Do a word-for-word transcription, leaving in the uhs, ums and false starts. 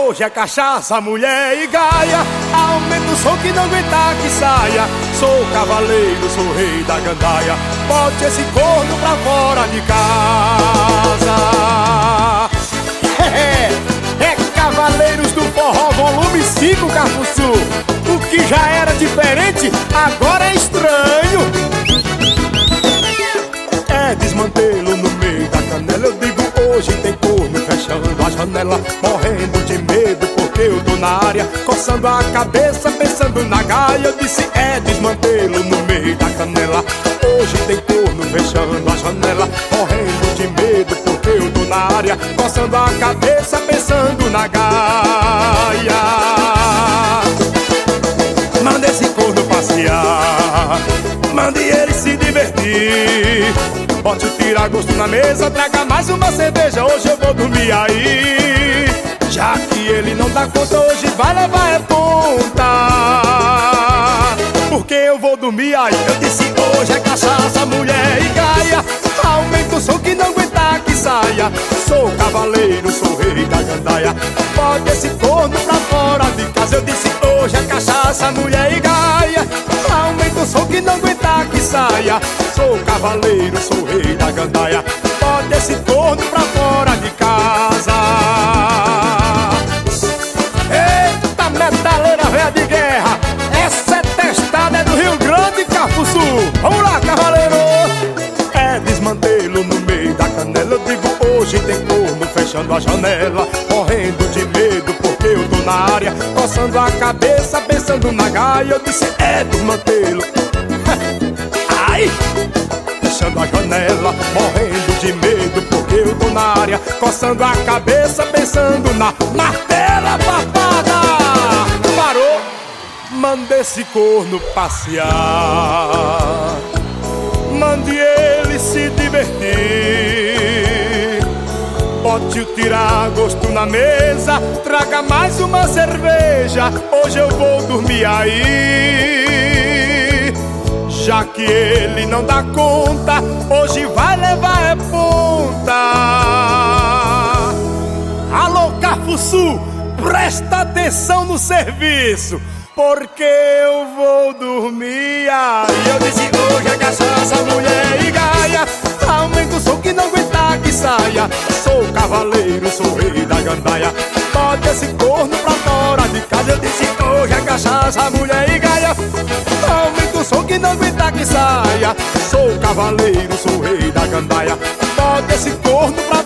hoje é cachaça, mulher e gaia. Aumenta o som que não aguenta que saia. Sou cavaleiro, sou rei da gandaia. Bote esse corno pra fora de casa. É, é Cavaleiros do Forró volume cinco, Cafuçu. O que já era diferente, agora é estranho. É desmantelo no meio da canela. Eu digo hoje tem corno fechando a janela, morrendo de medo porque eu tô na área, coçando a cabeça pensando na gaia. Eu disse é desmantelo no meio da canela. Hoje tem corno fechando a janela, morrendo de medo porque eu tô na área, coçando a cabeça pensando na gaia. Mande esse corno passear, mande ele se divertir. Bote o tira-gosto na mesa, traga mais uma cerveja, hoje eu vou dormir aí. Já que ele não dá conta, hoje vai levar é ponta, porque eu vou dormir aí. Eu disse hoje é cachaça, mulher e gaia. Aumenta o som que não aguenta que saia. Sou cavaleiro, sou rei da gandaia. Bote esse corno pra fora de casa. Eu disse hoje é cachaça, mulher e gaia. Aumenta o som que não aguenta que saia. Sou cavaleiro, sou rei da gandaia. Bote esse corno pra fora de casa. Eita metaleira véia de guerra, essa é testada, é do Rio Grande, Cafuçu. Vamos lá, cavaleiro. É desmantelo no meio da canela. Eu digo hoje tem corno fechando a janela, morrendo de medo porque eu tô na área, coçando a cabeça pensando na gaia. Eu disse é desmantelo. Ai! Fechando a janela, morrendo de medo porque eu tô na área, coçando a cabeça pensando na martela papada. Parou, mande esse corno passear, mande ele se divertir. Bote o tira-gosto na mesa, traga mais uma cerveja, hoje eu vou dormir aí. Já que ele não dá conta, hoje vai levar é ponta. Alô, Cafuçu, presta atenção no serviço, porque eu vou dormir aí. Eu disse hoje é cachaça, mulher e gaia. Aumenta o som que não aguenta que saia. Sou cavaleiro, sou rei da gandaia. Bote esse corno pra fora de casa. Eu disse hoje é cachaça, mulher e gaia. Aumenta o som que não aguenta que saia. Sou cavaleiro, sou rei da gandaia. Bote esse corno pra